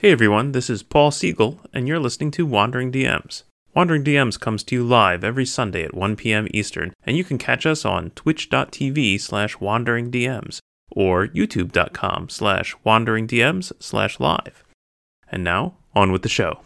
Hey everyone, this is Paul Siegel, and you're listening to Wandering DMs. Wandering DMs comes to you live every Sunday at 1 p.m. Eastern, and you can catch us on twitch.tv/wanderingdms or youtube.com/wanderingdms/live. And now, on with the show.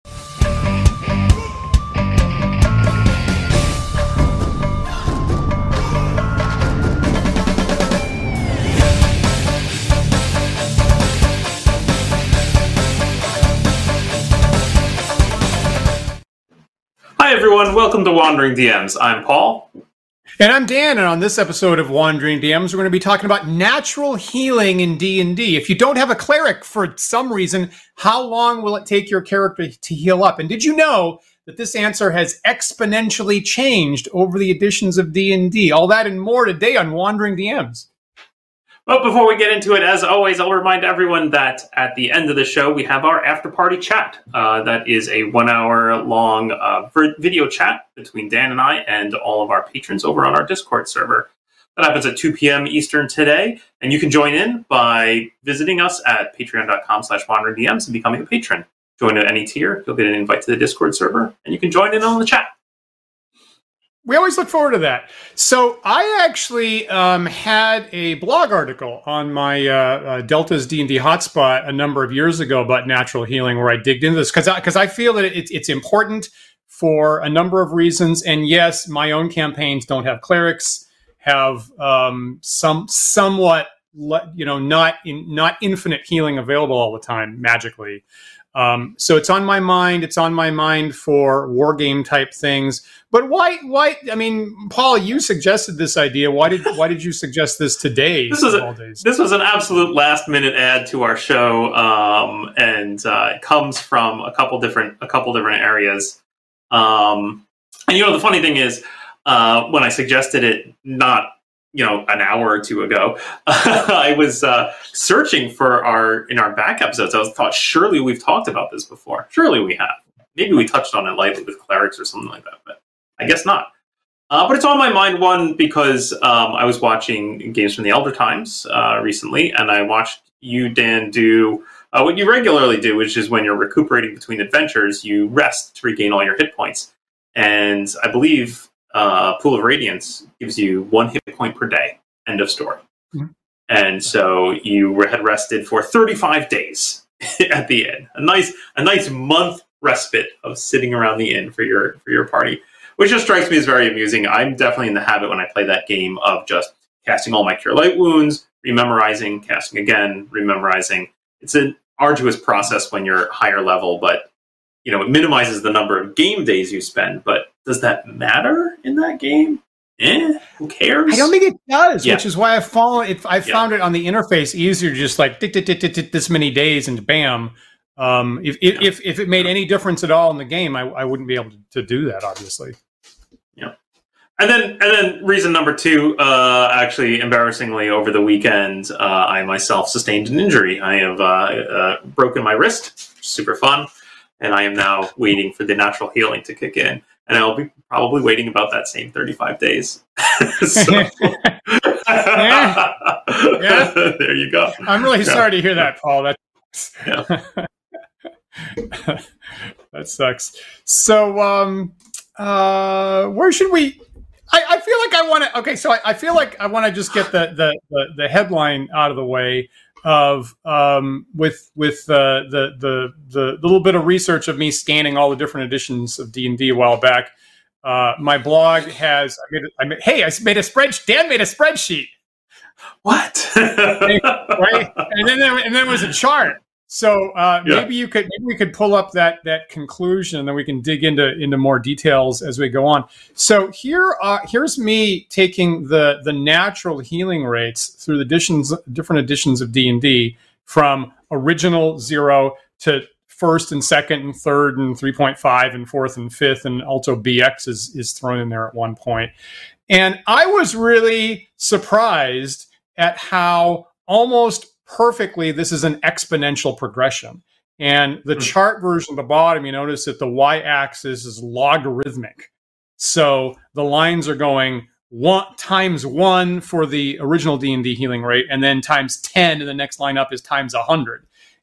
Hi everyone, welcome to Wandering DMs. I'm Paul. And I'm Dan, and on this episode of Wandering DMs, we're going to be talking about natural healing in D&D. If you don't have a cleric for some reason, how long will it take your character to heal up? And did you know that this answer has exponentially changed over the editions of D&D? All that and more today on Wandering DMs. But before we get into it, as always, I'll remind everyone that at the end of the show, we have our after-party chat. That is a 1 hour long video chat between Dan and I and all of our patrons over on our Discord server. That happens at 2 p.m. Eastern today, and you can join in by visiting us at patreon.com/wanderingdms and becoming a patron. Join at any tier, you'll get an invite to the Discord server, and you can join in on the chat. We always look forward to that. So I actually had a blog article on my Delta's D&D hotspot a number of years ago about natural healing, where I digged into this because I feel that it's important for a number of reasons. And yes, my own campaigns don't have clerics, have somewhat not infinite healing available all the time magically. So it's on my mind. It's on my mind for war game type things. But why? I mean, Paul, you suggested this idea. Why did you suggest this today? This was an absolute last minute add to our show, and it comes from a couple different areas. And the funny thing is, when I suggested it, not an hour or two ago, I was searching for in our back episodes. I thought, surely we've talked about this before. Surely we have. Maybe we touched on it lightly with clerics or something like that, but I guess not. But it's on my mind, one, because I was watching Games from the Elder Times recently, and I watched you, Dan, do what you regularly do, which is when you're recuperating between adventures, you rest to regain all your hit points. And I believe Pool of Radiance gives you 1 hit point per day. End of story. Mm-hmm. And so you had rested for 35 days at the inn. A nice month respite of sitting around the inn for your party, which just strikes me as very amusing. I'm definitely in the habit when I play that game of just casting all my Cure Light wounds, rememorizing, casting again, rememorizing. It's an arduous process when you're higher level, but it minimizes the number of game days you spend. But does that matter in that game? Who cares? I don't think it does, which is why I found it on the interface easier to just like this many days and bam. If it made any difference at all in the game, I wouldn't be able to do that, obviously. Yeah. And then reason number 2, actually, embarrassingly, over the weekend, I myself sustained an injury. I have broken my wrist, super fun, and I am now waiting for the natural healing to kick in. And I'll be probably waiting about that same 35 days. Yeah. There you go. I'm really sorry to hear that, Paul. That sucks. So, where should we? I feel like I want to. Okay, so I feel like I want to just get the headline out of the way of with the little bit of research of me scanning all the different editions of D&D a while back. My blog has. I made a spreadsheet. Dan made a spreadsheet. What? Right, and then there was a chart. So maybe we could pull up that conclusion, and then we can dig into more details as we go on. So here's me taking the natural healing rates through the different editions of D&D from original 0 to 1st and 2nd and 3rd and 3.5 and 4th and 5th, and also BX is thrown in there at one point. And I was really surprised at how almost perfectly this is an exponential progression. And the chart version at the bottom, you notice that the y-axis is logarithmic. So the lines are going times 1 for the original D&D healing rate, and then times 10 in the next line up is times 100.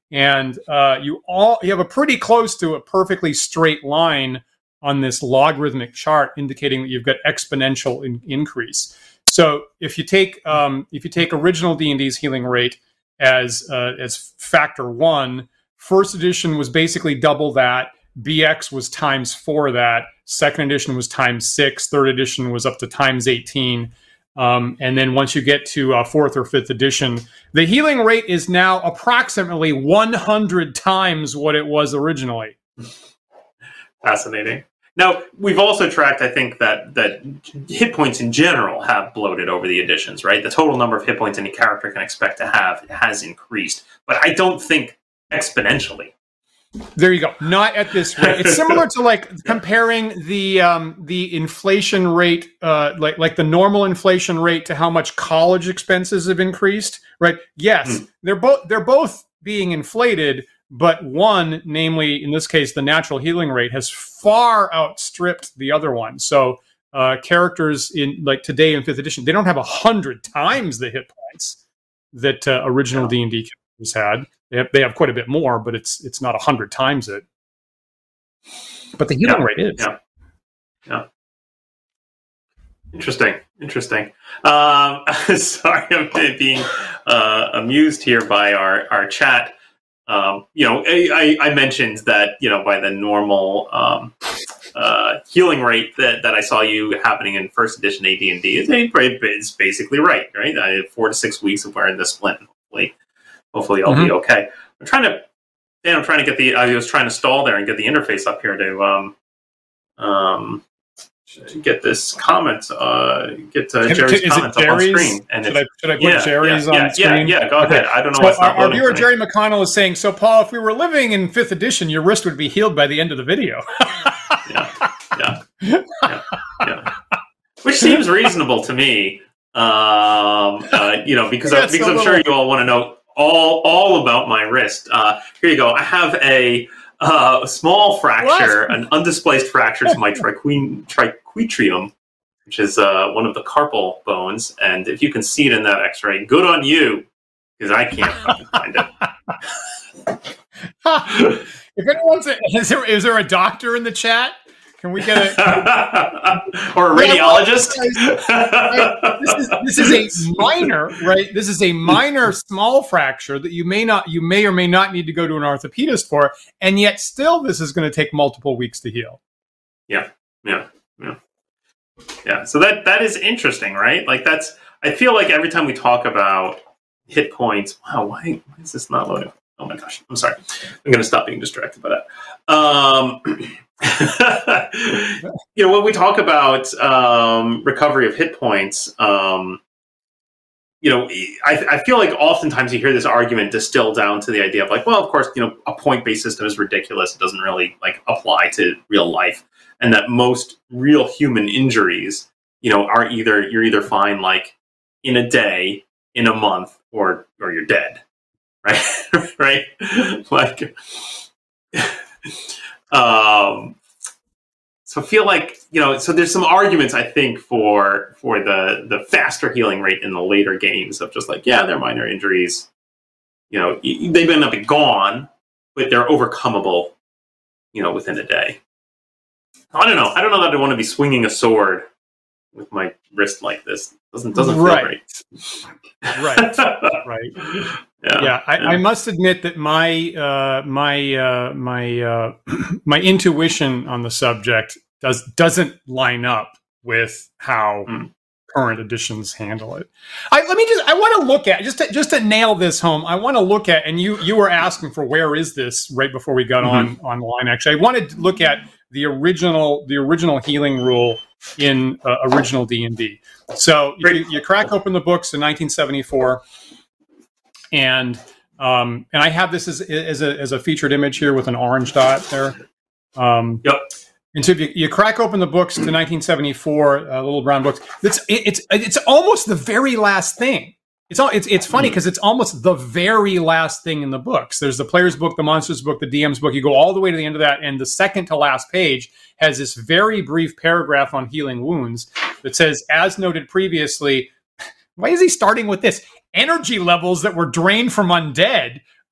and you have a pretty close to a perfectly straight line on this logarithmic chart, indicating that you've got exponential increase. So if you take original D&D's healing rate as factor 1, first edition was basically double that. BX was times 4 that. Second edition was times 6. Third edition was up to times 18. And then once you get to fourth or fifth edition, the healing rate is now approximately 100 times what it was originally. Fascinating. Now, we've also tracked, I think, that hit points in general have bloated over the editions, right? The total number of hit points any character can expect to have has increased, but I don't think exponentially. There you go. Not at this rate. It's similar to like comparing the inflation rate, like the normal inflation rate, to how much college expenses have increased, right? Yes, they're both being inflated. But one, namely in this case, the natural healing rate, has far outstripped the other one. So characters in like today in 5th edition, they don't have 100 times the hit points that original D&D characters had. They have quite a bit more, but it's not 100 times it. But the healing rate is. Yeah. Interesting. Sorry, I'm being amused here by our chat. I mentioned that, by the normal healing rate that I saw you happening in first edition AD&D, it's basically right? I have 4 to 6 weeks of wearing the splint. Hopefully I'll be okay. I'm trying to I was trying to stall there and get the interface up here to get this comment, Jerry's comment up on screen. And should I put Jerry's on screen? Yeah, go ahead. I don't know what's our viewer Jerry McConnell is saying, so Paul, if we were living in 5th edition, your wrist would be healed by the end of the video. Yeah. Which seems reasonable to me, because I'm sure you all want to know all about my wrist. Here you go. I have a small fracture, an undisplaced fracture to my triquetrium, which is one of the carpal bones. And if you can see it in that X-ray, good on you, because I can't fucking find it. If anyone's, is there a doctor in the chat? Can we get or a radiologist? This is a minor, right? This is a minor small fracture that you may or may not need to go to an orthopedist for, and yet still this is going to take multiple weeks to heal. Yeah. So that is interesting, right? Like I feel like every time we talk about hit points, wow, why is this not loading? Oh my gosh, I'm sorry. I'm going to stop being distracted by that. When we talk about recovery of hit points, I feel like oftentimes you hear this argument distilled down to the idea of like, well, of course, a point-based system is ridiculous. It doesn't really apply to real life, and that most real human injuries, are you're either fine like in a day, in a month, or you're dead, right? Right? So I feel like, so there's some arguments, I think, for the faster healing rate in the later games of just like, they're minor injuries. They may not be gone, but they're overcomable, within a day. I don't know. I don't know that I want to be swinging a sword with my wrist like this. Doesn't feel great. Right. Yeah. I must admit that my my intuition on the subject doesn't line up with how current editions handle it. I want to look at just to nail this home. I want to look at, and you were asking for where is this right before we got online. Actually, I wanted to look at the original healing rule in original D&D. So you crack open the books in 1974, and I have this as a featured image here with an orange dot there. Yep. And so if you crack open the books to 1974, little brown books, it's almost the very last thing. It's funny because it's almost the very last thing in the books. There's the player's book, the monster's book, the DM's book. You go all the way to the end of that, and the second to last page has this very brief paragraph on healing wounds that says, as noted previously, why is he starting with this? Energy levels that were drained from undead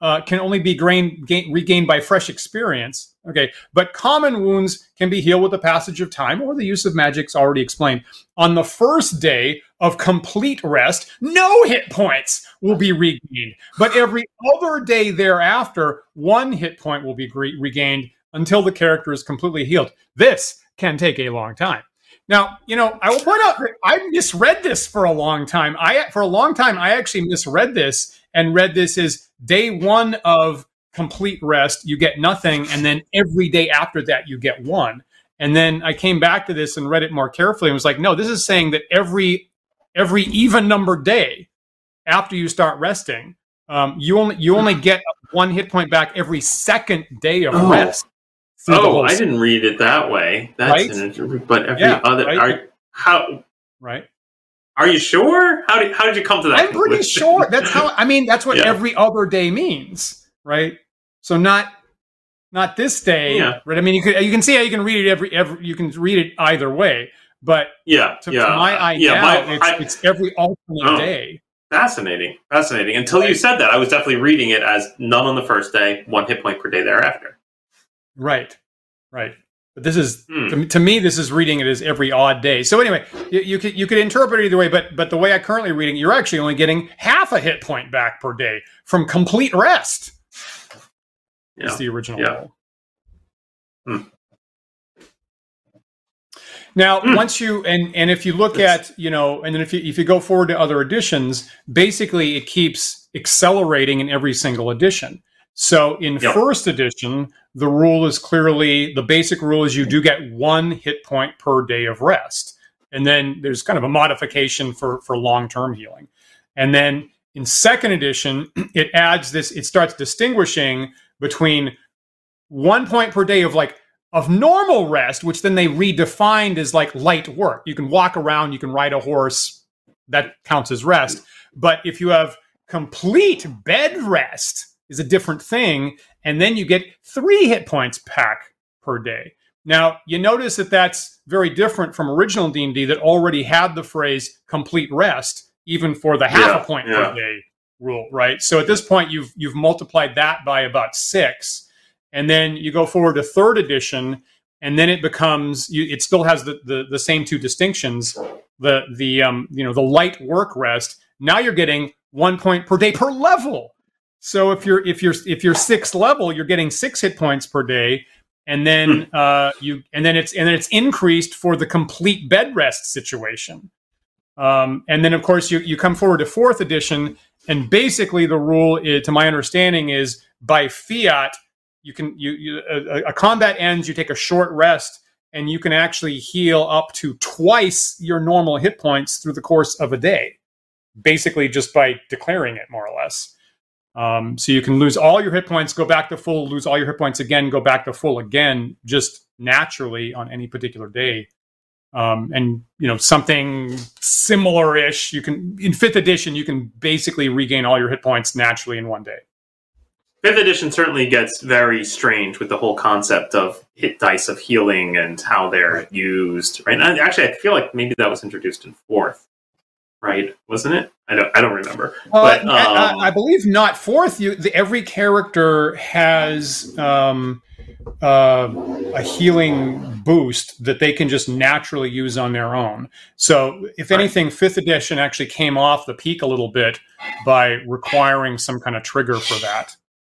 can only be regained by fresh experience. Okay, but common wounds can be healed with the passage of time or the use of magic's already explained. On the first day of complete rest, no hit points will be regained, but every other day thereafter, 1 hit point will be regained until the character is completely healed. This can take a long time. Now, I will point out that I misread this for a long time. I actually misread this and read this as day 1 of complete rest, you get nothing, and then every day after that, you get 1. And then I came back to this and read it more carefully and was like, no, this is saying that every even numbered day after you start resting, you only get 1 hit point back every second day of rest. Oh, I didn't read it that way. That's right? But every other right? Are you sure? How did you come to that? I'm pretty sure. That's how. I mean, that's what every other day means, right? So not this day, right? I mean, you can see how you can read it you can read it either way, but to my eye it's every alternate day. Fascinating. Until you said that, I was definitely reading it as none on the first day, 1 hit point per day thereafter. Right. But this is to me, this is reading it as every odd day. So anyway, you could interpret it either way. But the way I currently reading, you're actually only getting half a hit point back per day from complete rest. Is the original rule. Now, once you and if you look at and then if you go forward to other editions, basically it keeps accelerating in every single edition. So in first edition, the rule is clearly, the basic rule is you do get 1 hit point per day of rest. And then there's kind of a modification for long-term healing. And then in second edition, it adds this, it starts distinguishing between 1 point per day of normal rest, which then they redefined as like light work. You can walk around, you can ride a horse, that counts as rest. But if you have complete bed rest, is a different thing, and then you get 3 hit points back per day. Now, you notice that that's very different from original D&D that already had the phrase complete rest, even for the half a point per day rule, right? So at this point, you've multiplied that by about 6, and then you go forward to third edition, and then it becomes, it still has the same 2 distinctions, the light work rest. Now you're getting 1 point per day per level. So if you're 6th level, you're getting 6 hit points per day, and then it's increased for the complete bed rest situation. And then of course you come forward to 4th edition, and basically the rule, to my understanding, is by fiat a combat ends, you take a short rest, and you can actually heal up to twice your normal hit points through the course of a day, basically just by declaring it, more or less. So you can lose all your hit points, go back to full, lose all your hit points again, go back to full again, just naturally on any particular day. And something similar-ish, in 5th edition, you can basically regain all your hit points naturally in 1 day. 5th edition certainly gets very strange with the whole concept of hit dice of healing and how they're used, right? And actually, I feel like maybe that was introduced in 4th. Right, wasn't it? I don't remember. But I believe not. 4th, every character has a healing boost that they can just naturally use on their own. So, if anything, 5th edition actually came off the peak a little bit by requiring some kind of trigger for that.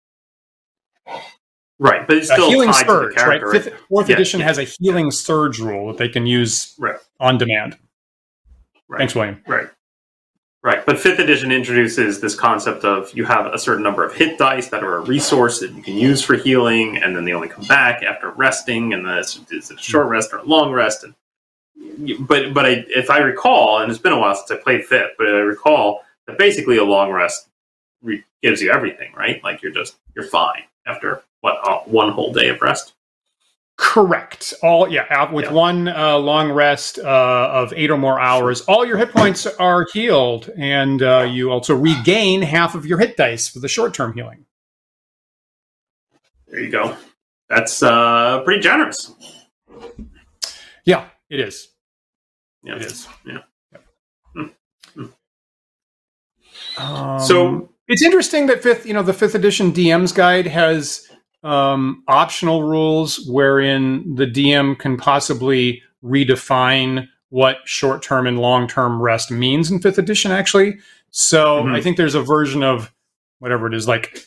Right, but it's still healing tied surge, to the character. Right? 4th edition has a healing surge rule that they can use on demand. Right. Thanks, William. Right, but 5th edition introduces this concept of you have a certain number of hit dice that are a resource that you can use for healing, and then they only come back after resting, and then it's a short rest or a long rest. But if I recall, and it's been a while since I played 5th, but I recall that basically a long rest gives you everything, right? Like you're fine after one whole day of rest. Correct. With one long rest of 8 or more hours, all your hit points are healed, and you also regain half of your hit dice for the short-term healing. There you go. That's pretty generous. Yeah, it is. Yeah, it is. Yeah. So It's interesting that the fifth edition DM's guide has optional rules wherein the DM can possibly redefine what short-term and long-term rest means in fifth edition, actually. So I think there's a version of whatever it is, like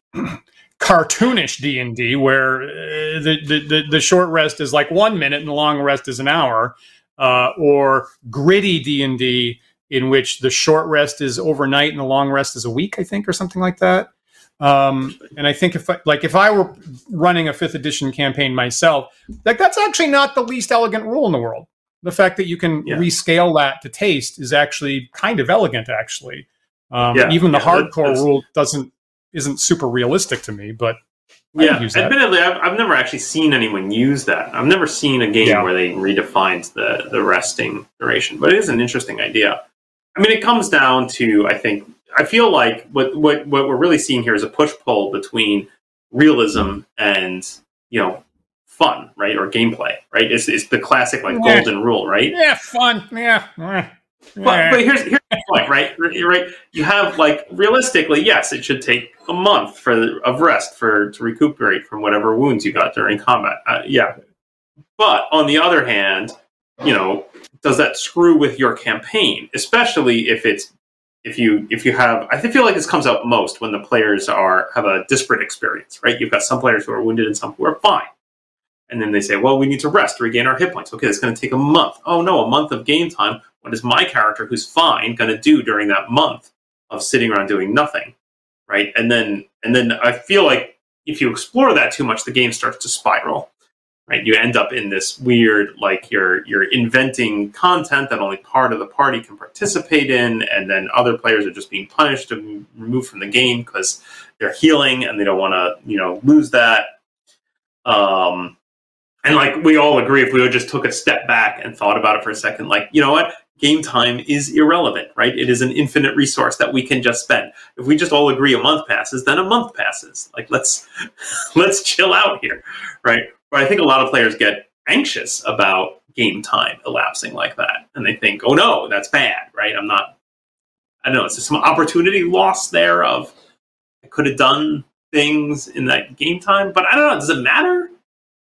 cartoonish D&D, where the short rest is like 1 minute and the long rest is an hour, or gritty D&D, in which the short rest is overnight and the long rest is a week, I think, or something like that. And I think if I were running a fifth edition campaign myself, that's actually not the least elegant rule in the world. The fact that you can rescale that to taste is actually kind of elegant, actually. Even the hardcore rule isn't super realistic to me, but admittedly, I've never actually seen anyone use that. I've never seen a game where they redefined the resting duration, but it is an interesting idea. I mean, it comes down to, I feel like what we're really seeing here is a push-pull between realism and, fun, right? Or gameplay, right? It's the classic, golden rule, right? Yeah, fun. Yeah. But here's the point, right? You have, realistically, yes, it should take a month of rest to recuperate from whatever wounds you got during combat. But on the other hand, does that screw with your campaign? Especially if you have, I feel like this comes out most when the players have a disparate experience, right? You've got some players who are wounded and some who are fine. And then they say, well, we need to rest to regain our hit points. Okay, it's going to take a month. Oh no, a month of game time. What is my character who's fine going to do during that month of sitting around doing nothing, right? And then I feel like if you explore that too much, the game starts to spiral, right? You end up in this weird, you're inventing content that only part of the party can participate in, and then other players are just being punished and removed from the game because they're healing and they don't want to, lose that. And we all agree, if we just took a step back and thought about it for a second, you know what? Game time is irrelevant, right? It is an infinite resource that we can just spend. If we just all agree a month passes, then a month passes. Let's chill out here, right? But I think a lot of players get anxious about game time elapsing like that. And they think, oh no, that's bad, right? I don't know, is there some opportunity lost there of I could have done things in that game time? But I don't know, does it matter?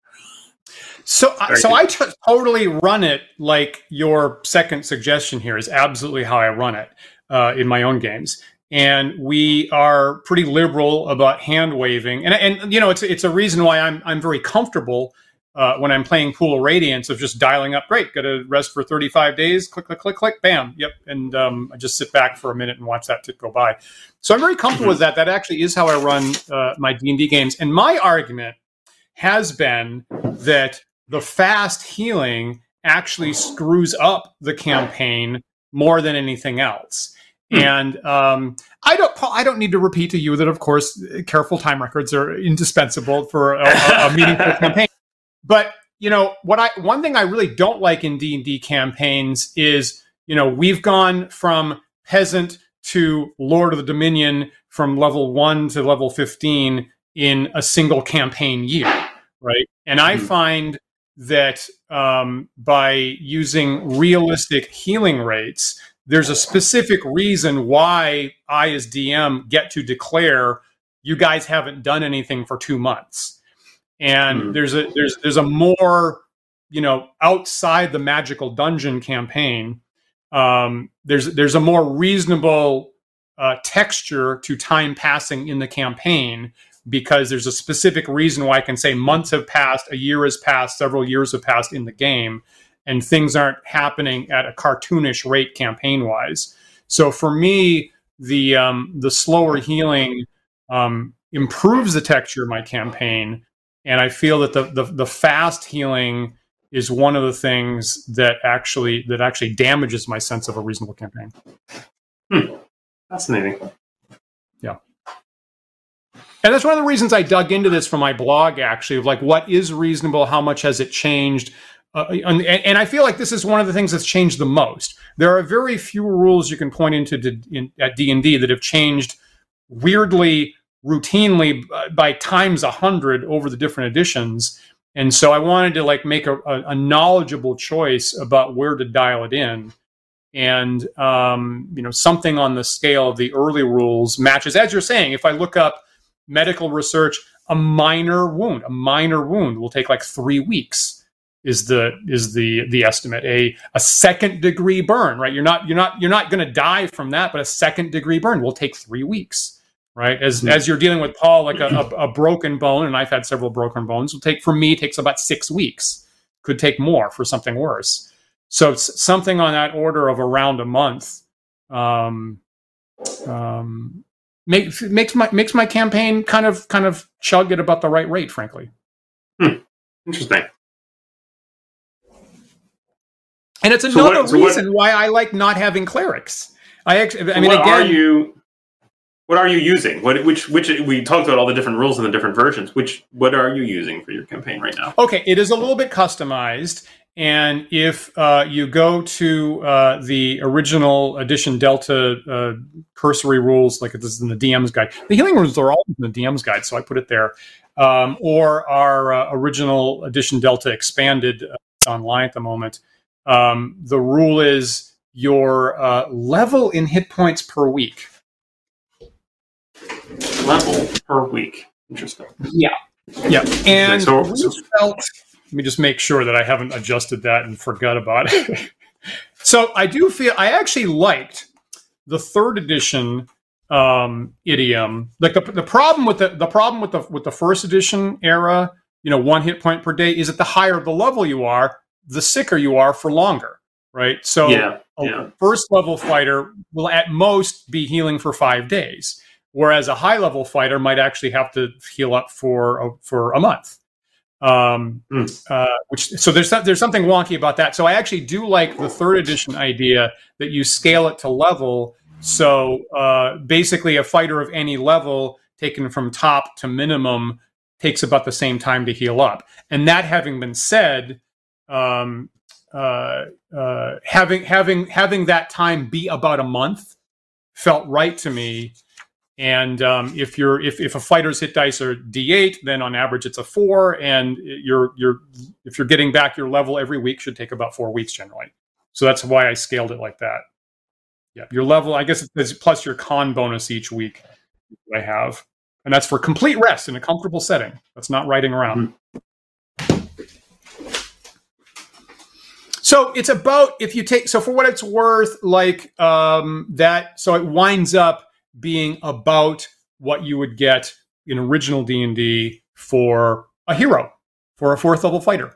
So I totally run it like your second suggestion here is absolutely how I run it in my own games. And we are pretty liberal about hand waving. And it's a reason why I'm very comfortable when I'm playing Pool of Radiance of just dialing up, great, got to rest for 35 days, click, click, click, click, bam, yep. And I just sit back for a minute and watch that tick go by. So I'm very comfortable with that. That actually is how I run my D&D games. And my argument has been that the fast healing actually screws up the campaign more than anything else. And I don't need to repeat to you that, of course, careful time records are indispensable for a meaningful campaign. But one thing I really don't like in D&D campaigns is we've gone from peasant to Lord of the Dominion from level 1 to level 15 in a single campaign year, right? And I find that by using realistic healing rates, there's a specific reason why I, as DM, get to declare you guys haven't done anything for 2 months, and there's a more outside the magical dungeon campaign. There's a more reasonable texture to time passing in the campaign, because there's a specific reason why I can say months have passed, a year has passed, several years have passed in the game, and things aren't happening at a cartoonish rate campaign-wise. So for me, the slower healing improves the texture of my campaign, and I feel that the fast healing is one of the things that actually damages my sense of a reasonable campaign. Fascinating. Yeah. And that's one of the reasons I dug into this for my blog, actually, of what is reasonable, how much has it changed? And I feel like this is one of the things that's changed the most. There are very few rules you can point at D&D that have changed weirdly, routinely by times 100 over the different editions. And so I wanted to make a knowledgeable choice about where to dial it in. and something on the scale of the early rules matches. As you're saying, if I look up medical research, a minor wound will take like 3 weeks. Is the estimate. A second degree burn, right? You're not going to die from that, but a second degree burn will take 3 weeks, right? As you're dealing with, Paul, like a broken bone, and I've had several broken bones, takes about 6 weeks. Could take more for something worse. So it's something on that order of around a month. Makes my campaign kind of chug at about the right rate, frankly. Interesting. And it's another reason why I like not having clerics. What are you using? Which we talked about all the different rules and the different versions. What are you using for your campaign right now? Okay, it is a little bit customized, and if you go to the original edition Delta cursory rules, like this is in the DM's guide, the healing rules are all in the DM's guide, so I put it there. Or our original edition Delta expanded, it's online at the moment. The rule is your level in hit points per week. Level per week. Interesting. Yeah. And let me just make sure that I haven't adjusted that and forgot about it. So I actually liked the 3rd edition idiom. Like the problem with the 1st edition era, 1 hit point per day, is that the higher the level you are, the sicker you are for longer, right? So a first level fighter will at most be healing for 5 days, whereas a high level fighter might actually have to heal up for a month. So there's something wonky about that. So I actually do like the 3rd edition idea that you scale it to level. So basically, a fighter of any level taken from top to minimum takes about the same time to heal up. And that having been said, having that time be about a month felt right to me. And if a fighter's hit dice are D8, then on average it's a 4, and if you're getting back your level every week, should take about 4 weeks generally. So that's why I scaled it like that. Yeah, your level, I guess, it's plus your con bonus each week I have, and that's for complete rest in a comfortable setting. That's not riding around. Mm-hmm. So it's about, so for what it's worth, like that, so it winds up being about what you would get in original D&D for a hero, for a 4th level fighter.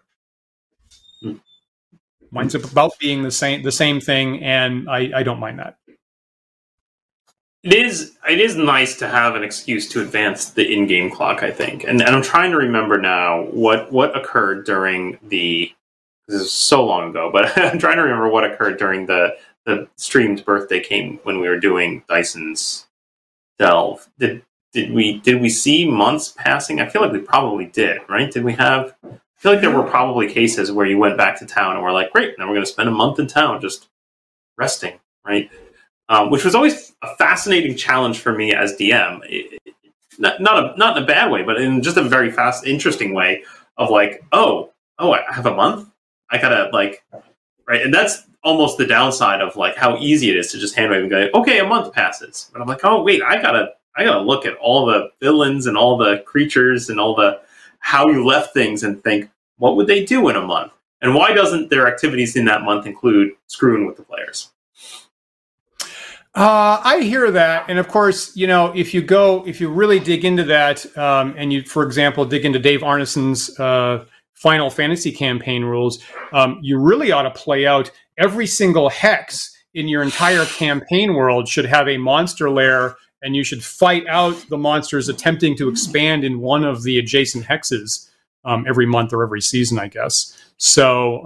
Winds up about being the same thing, and I don't mind that. It is nice to have an excuse to advance the in-game clock, I think. And I'm trying to remember now what occurred during this is so long ago, but I'm trying to remember what occurred during the stream's birthday came when we were doing Dyson's Delve. Did we see months passing? I feel like we probably did, right? I feel like there were probably cases where you went back to town and were like, great, now we're going to spend a month in town just resting, right? Which was always a fascinating challenge for me as DM. Not in a bad way, but in just a very interesting way of like, oh, I have a month? I gotta right? And that's almost the downside of like how easy it is to just hand wave and go, okay, a month passes. But I'm like, oh wait, I gotta look at all the villains and all the creatures and all the how you left things and think, what would they do in a month? And why doesn't their activities in that month include screwing with the players? I hear that, and of course, if you really dig into that, and you, for example, dig into Dave Arneson's Final Fantasy campaign rules, you really ought to play out every single hex in your entire campaign world should have a monster lair, and you should fight out the monsters attempting to expand in one of the adjacent hexes every month or every season, I guess. So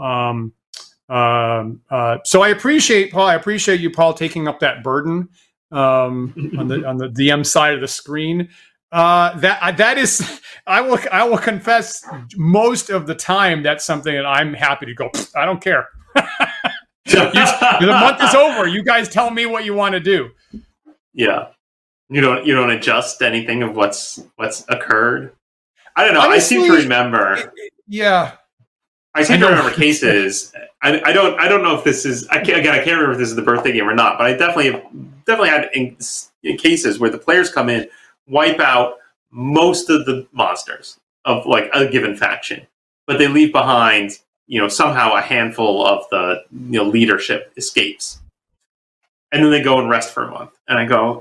I appreciate Paul. I appreciate you, Paul, taking up that burden on the DM side of the screen. That is, I will confess, most of the time that's something that I'm happy to go. I don't care. The month is over. You guys tell me what you want to do. Yeah, you don't adjust anything of what's occurred. I don't know. I seem to remember. Yeah. I seem to remember cases. I don't know if this is. I can't remember if this is the birthday game or not. But I definitely had in cases where the players come in, wipe out most of the monsters of like a given faction, but they leave behind, somehow a handful of the leadership escapes, and then they go and rest for a month. And I go,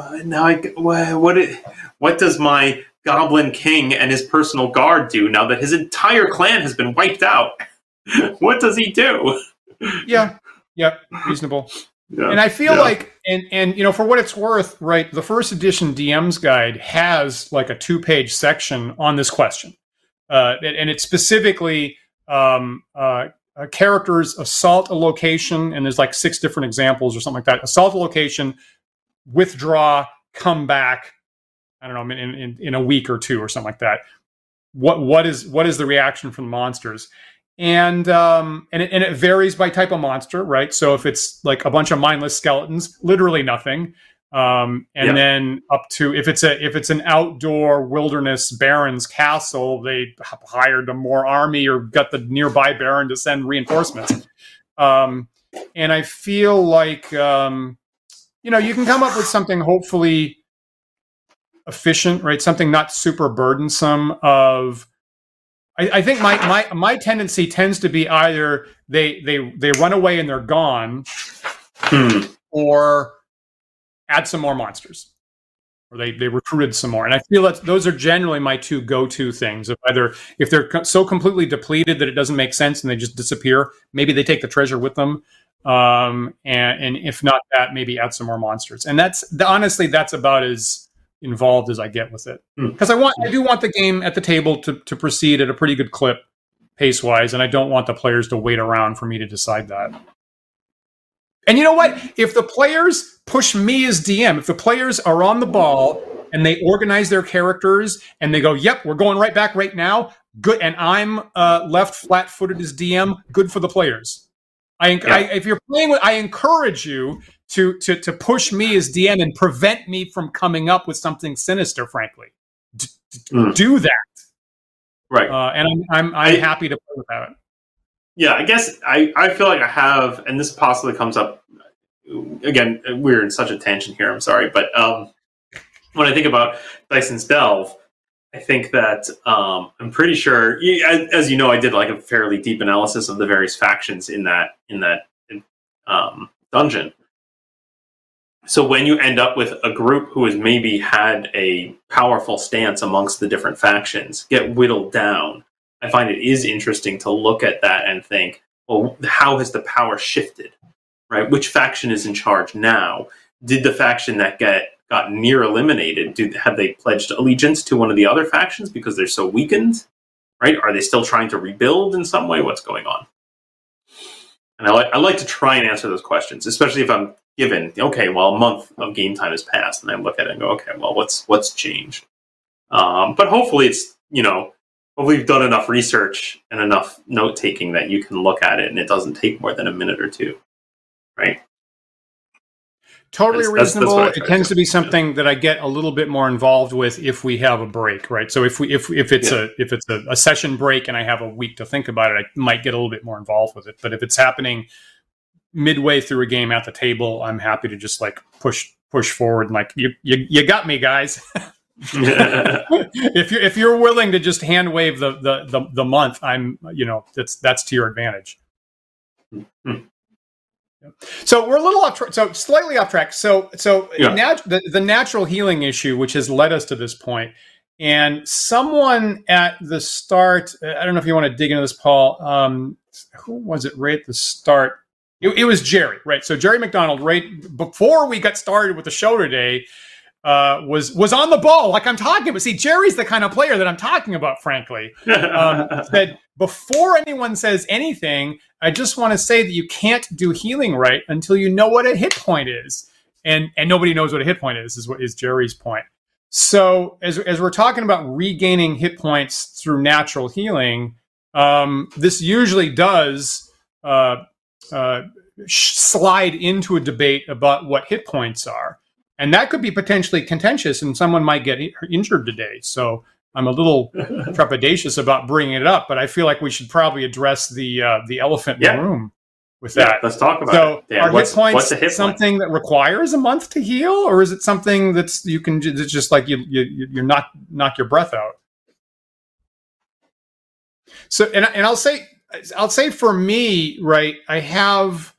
what does my Goblin King and his personal guard do now that his entire clan has been wiped out? What does he do? Yeah, reasonable. Yeah, and I feel like, and for what it's worth, right, the first edition DM's guide has like a 2-page section on this question. And it's specifically characters assault a location, and there's like 6 different examples or something like that. Assault a location, withdraw, come back, I don't know, in a week or 2 or something like that. What is the reaction from the monsters? And it varies by type of monster, right? So if it's like a bunch of mindless skeletons, literally nothing. Then up to if it's an outdoor wilderness baron's castle, they hired a more army or got the nearby baron to send reinforcements. And I feel like you can come up with something hopefully efficient, right? Something not super burdensome. I think my tendency tends to be either they run away and they're gone, or add some more monsters, or they recruited some more. And I feel that those are generally my 2 go-to things. If they're so completely depleted that it doesn't make sense and they just disappear, maybe they take the treasure with them. And if not that, maybe add some more monsters. And that's about as involved as I get with it, because I do want the game at the table to proceed at a pretty good clip pace wise, and I don't want the players to wait around for me to decide that. And you know what? If the players push me as DM, if the players are on the ball and they organize their characters and they go, "Yep, we're going right back right now," good, and I'm left flat-footed as DM, good for the players. If you're playing with, I encourage you to push me as DM and prevent me from coming up with something sinister. Frankly, do that, right? And I'm happy to play with that. Yeah, I guess I feel like I have, and this possibly comes up again. We're in such a tangent here. I'm sorry, but when I think about Dyson's Delve, I think that I'm pretty sure, as you know, I did like a fairly deep analysis of the various factions in that dungeon. So when you end up with a group who has maybe had a powerful stance amongst the different factions get whittled down, I find it is interesting to look at that and think, well, how has the power shifted, right? Which faction is in charge now? Did the faction that got near eliminated, have they pledged allegiance to one of the other factions because they're so weakened, right? Are they still trying to rebuild in some way? What's going on? And I like to try and answer those questions, especially if I'm given, okay, well, a month of game time has passed, and I look at it and go, okay, well, what's changed? But hopefully it's, hopefully you've done enough research and enough note-taking that you can look at it and it doesn't take more than a minute or 2, right? Totally reasonable. It tends to be something that I get a little bit more involved with if we have a break, right? So if it's a session break and I have a week to think about it, I might get a little bit more involved with it. But if it's happening midway through a game at the table, I'm happy to just like push forward and like you got me, guys. If you're willing to just hand wave the month, I'm that's to your advantage. Mm-hmm. So we're a little off track. So slightly off track. So the natural healing issue, which has led us to this point, and someone at the start, I don't know if you want to dig into this, Paul. Who was it right at the start? It was Jerry, right? So Jerry McDonald, right before we got started with the show today, was on the ball like I'm talking about. See, Jerry's the kind of player that I'm talking about, frankly. Said, before anyone says anything, I just want to say that you can't do healing right until you know what a hit point is. And nobody knows what a hit point is what is Jerry's point. So as we're talking about regaining hit points through natural healing, this usually does slide into a debate about what hit points are. And that could be potentially contentious, and someone might get injured today. So I'm a little trepidatious about bringing it up, but I feel like we should probably address the elephant in the room with that. Let's talk about it. Are hit points something that requires a month to heal, or is it something that's you can just like you knock your breath out? So, and I'll say for me, right, I have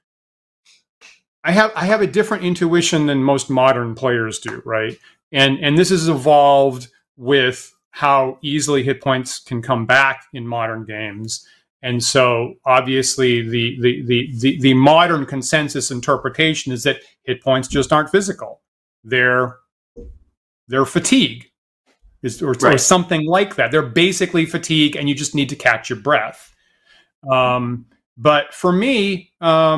a different intuition than most modern players do, right? And this has evolved with how easily hit points can come back in modern games. And so obviously the modern consensus interpretation is that hit points just aren't physical. They're fatigue or something like that. They're basically fatigue and you just need to catch your breath. But for me,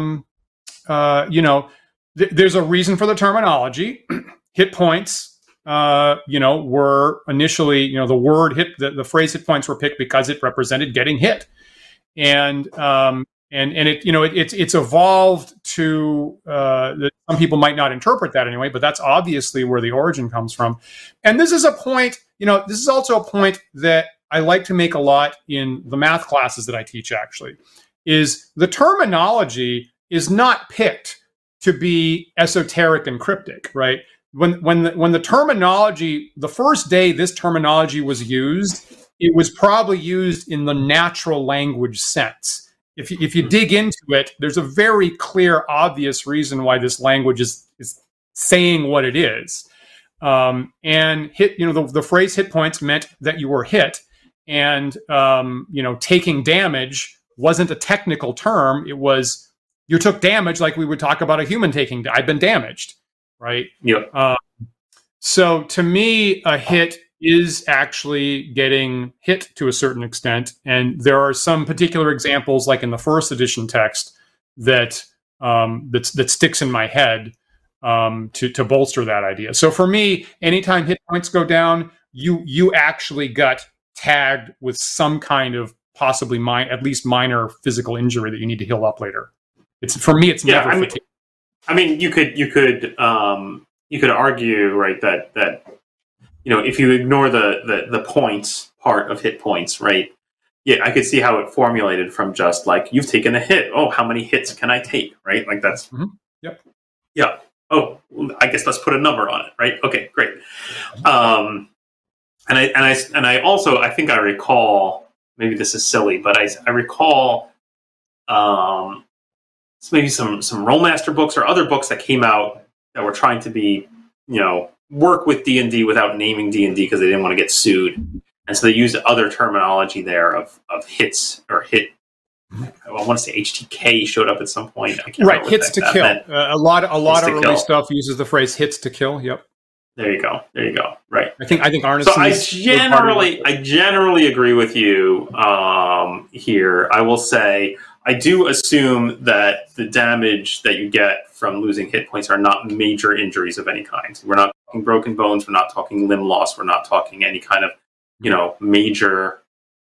there's a reason for the terminology. Hit points, were initially, the word hit, the phrase hit points were picked because it represented getting hit. And it's evolved to, some people might not interpret that anyway, but that's obviously where the origin comes from. And this is a point, this is also a point that I like to make a lot in the math classes that I teach, actually, is the terminology is not picked to be esoteric and cryptic, right? When the terminology, the first day this terminology was used, it was probably used in the natural language sense. If you dig into it, there's a very clear, obvious reason why this language is saying what it is. And hit, the phrase hit points meant that you were hit, and taking damage wasn't a technical term. It was you took damage, like we would talk about a human taking. I've been damaged, right? Yeah. So to me, a hit is actually getting hit to a certain extent, and there are some particular examples, like in the first edition text, that sticks in my head to bolster that idea. So for me, anytime hit points go down, you actually got tagged with some kind of possibly at least minor physical injury that you need to heal up later. For me, it's never fatigue. I mean, you could argue, right, that if you ignore the points part of hit points, right? Yeah, I could see how it formulated from just like, you've taken a hit. Oh, how many hits can I take? Right? Like that's Yep. Yeah. Oh, I guess let's put a number on it, right? Okay, great. And I also, I think I recall, maybe this is silly, but I recall maybe some Rollmaster books or other books that came out that were trying to be, work with D&D without naming D&D because they didn't want to get sued. And so they used other terminology there of hits or hit. I want to say HTK showed up at some point. I can't remember hits to kill. A lot of early stuff uses the phrase hits to kill. Yep. There you go. Right. I think Arneson. So I generally agree with you here. I will say I do assume that the damage that you get from losing hit points are not major injuries of any kind. We're not talking broken bones. We're not talking limb loss. We're not talking any kind of, major,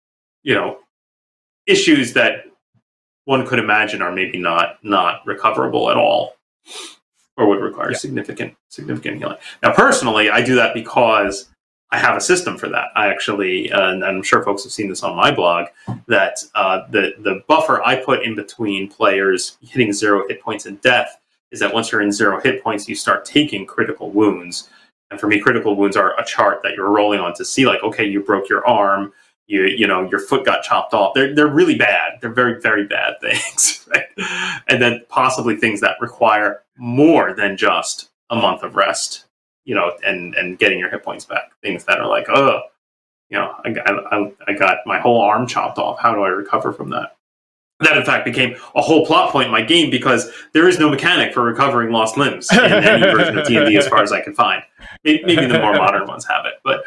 issues that one could imagine are maybe not recoverable at all, or would require significant healing. Now, personally, I do that because I have a system for that. I actually, and I'm sure folks have seen this on my blog, that the buffer I put in between players hitting 0 hit points and death is that once you're in 0 hit points, you start taking critical wounds. And for me, critical wounds are a chart that you're rolling on to see, like, okay, you broke your arm, your foot got chopped off. They're really bad. They're very, very bad things, right? And then possibly things that require more than just a month of rest, and getting your hit points back. Things that are like, I got my whole arm chopped off. How do I recover from that? That, in fact, became a whole plot point in my game because there is no mechanic for recovering lost limbs in any version of D&D as far as I can find. Maybe the more modern ones have it. But,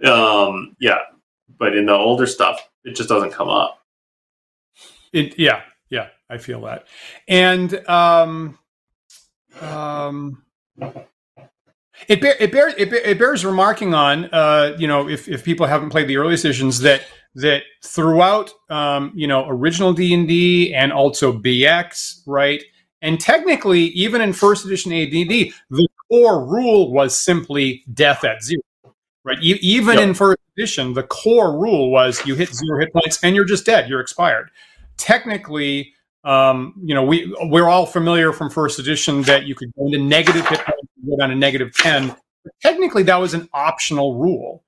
But in the older stuff, it just doesn't come up. Yeah, I feel that. And it bears remarking on, if people haven't played the early editions, that throughout, original D&D and also BX, right? And technically, even in first edition AD&D, the core rule was simply death at 0. right? Even in first edition, the core rule was you hit 0 hit points and you're just dead. You're expired. Technically, we're all familiar from first edition that you could go into negative hit points and go down to negative 10. But technically, that was an optional rule.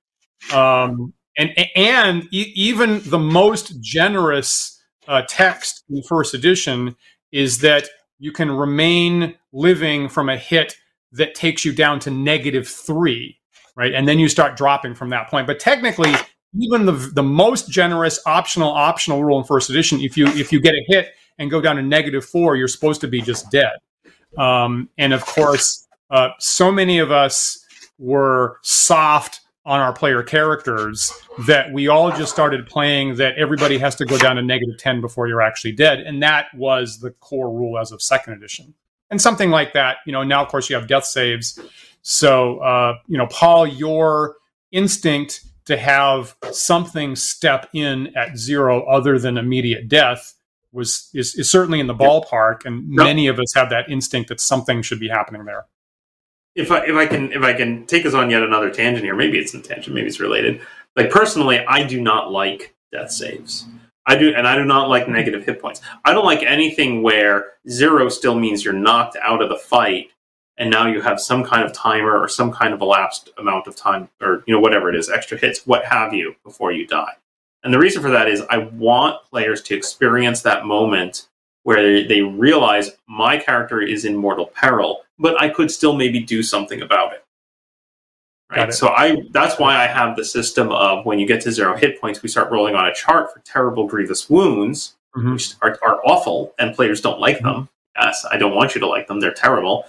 And even the most generous text in first edition is that you can remain living from a hit that takes you down to negative 3, right? And then you start dropping from that point. But technically, even the most generous optional rule in first edition, if you get a hit and go down to negative 4, you're supposed to be just dead. And of course, so many of us were soft on our player characters that we all just started playing that everybody has to go down to negative 10 before you're actually dead. And that was the core rule as of second edition. And something like that, now of course you have death saves. So, Paul, your instinct to have something step in at 0 other than immediate death is certainly in the ballpark. And many of us have that instinct that something should be happening there. If I can take us on yet another tangent here, maybe it's a tangent, maybe it's related. Like personally, I do not like death saves. I do not like negative hit points. I don't like anything where 0 still means you're knocked out of the fight, and now you have some kind of timer or some kind of elapsed amount of time, or whatever it is, extra hits, what have you, before you die. And the reason for that is I want players to experience that moment where they realize my character is in mortal peril, but I could still maybe do something about it. Right. So that's why I have the system of when you get to 0 hit points, we start rolling on a chart for terrible, grievous wounds, which are awful, and players don't like them. Yes, I don't want you to like them; they're terrible.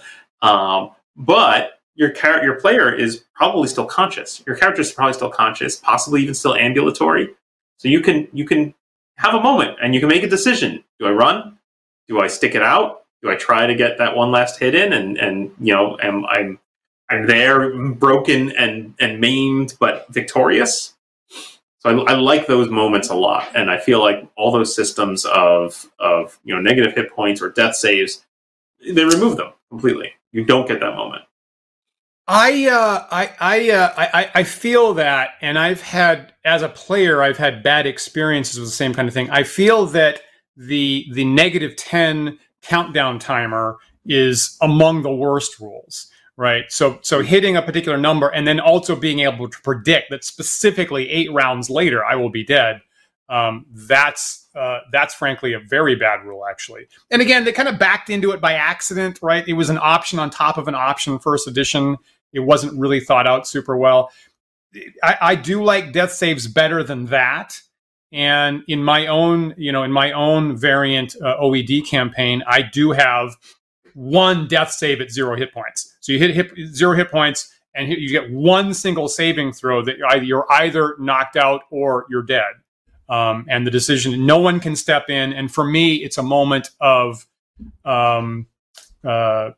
But your player is probably still conscious. Your character is probably still conscious, possibly even still ambulatory. So you can have a moment and you can make a decision: do I run? Do I stick it out? Do I try to get that one last hit in? And I'm there, broken and maimed, but victorious. So I like those moments a lot, and I feel like all those systems of negative hit points or death saves, they remove them completely. You don't get that moment. I feel that, and as a player, I've had bad experiences with the same kind of thing. I feel that the negative 10 countdown timer is among the worst rules. Right. So hitting a particular number and then also being able to predict that specifically 8 rounds later I will be dead. That's frankly a very bad rule, actually. And again, they kind of backed into it by accident, right? It was an option on top of an option in first edition. It wasn't really thought out super well. I do like death saves better than that. And in my own variant OED campaign, I do have one death save at 0 hit points. So you hit 0 hit points and you get one single saving throw that you're either knocked out or you're dead. And the decision, no one can step in. And for me, it's a moment of like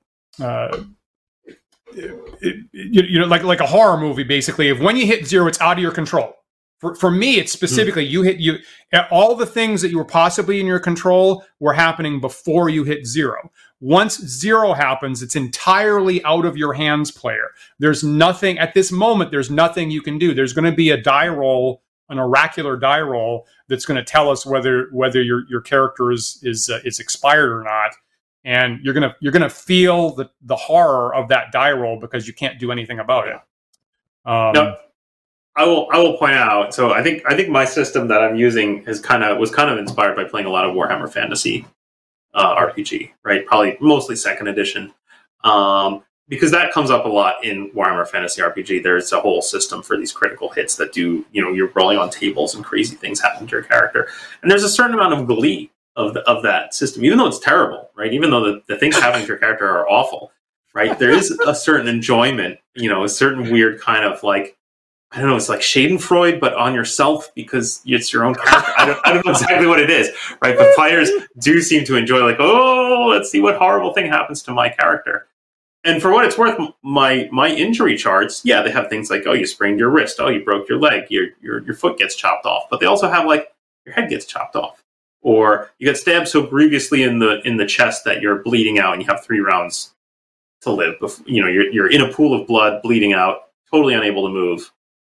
a horror movie, basically. If when you hit 0, it's out of your control. For me, it's specifically all the things that you were possibly in your control were happening before you hit 0. Once 0 happens, it's entirely out of your hands, player. There's nothing at this moment. There's nothing you can do. There's going to be a die roll, an oracular die roll, that's going to tell us whether your character is expired or not. And you're gonna feel the horror of that die roll because you can't do anything about it. No. I will point out. So I think my system that I'm using was kind of inspired by playing a lot of Warhammer Fantasy RPG, right? Probably mostly second edition, because that comes up a lot in Warhammer Fantasy RPG. There's a whole system for these critical hits that do, you're rolling on tables and crazy things happen to your character, and there's a certain amount of glee of that system, even though it's terrible, right? Even though the things happening to your character are awful, right? There is a certain enjoyment, a certain weird kind of like, I don't know, it's like Schadenfreude, but on yourself because it's your own character. I don't know exactly what it is, right? But players do seem to enjoy, like, oh, let's see what horrible thing happens to my character. And for what it's worth, my injury charts, yeah, they have things like, oh, you sprained your wrist, oh, you broke your leg, your foot gets chopped off. But they also have like your head gets chopped off, or you get stabbed so grievously in the chest that you're bleeding out, and you have 3 rounds to live. You're in a pool of blood, bleeding out, totally unable to move.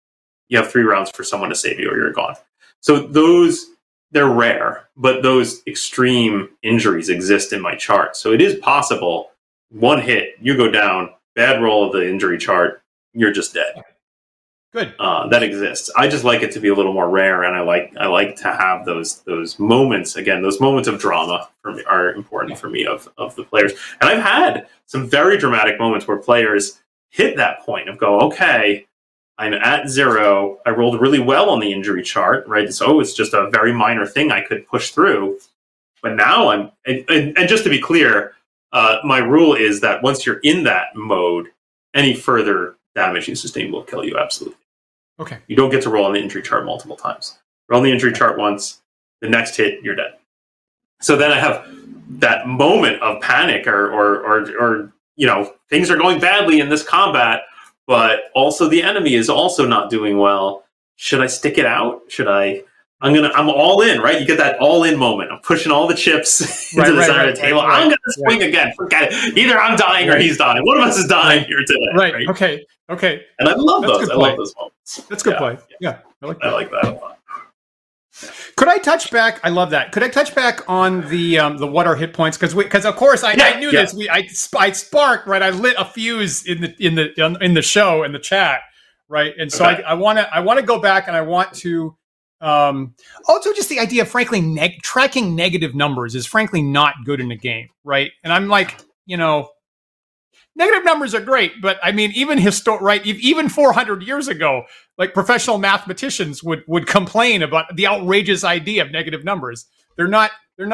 you have 3 rounds for someone to save you or you're gone. So they're rare, but those extreme injuries exist in my chart. So it is possible, one hit, you go down, bad roll of the injury chart, you're just dead. Good. That exists. I just like it to be a little more rare, and I like to have those moments. Again, those moments of drama for me are important for me of the players. And I've had some very dramatic moments where players hit that point of go, okay, I'm at 0. I rolled really well on the injury chart, right? So it's just a very minor thing I could push through. But now and just to be clear, my rule is that once you're in that mode, any further damage you sustain will kill you, absolutely. Okay. You don't get to roll on the injury chart multiple times. Roll on the injury chart once, the next hit, you're dead. So then I have that moment of panic or things are going badly in this combat, but also the enemy is also not doing well. Should I stick it out? I'm all in, right? You get that all in moment. I'm pushing all the chips into the side of the table. I'm going to swing again. Forget it. Either I'm dying or he's dying. One of us is dying here today. Right. Okay. And I love those. I love those moments. That's good play. Yeah. I like that a lot. Could I touch back? I love that. Could I touch back on the what are hit points? Because of course I knew this. I sparked, right. I lit a fuse in the show in the chat, right. And so I want to go back and I want to also just the idea of frankly tracking negative numbers is frankly not good in a game, right. And I'm like, negative numbers are great, but I mean, even 400 years ago, like professional mathematicians would complain about the outrageous idea of negative numbers. They're not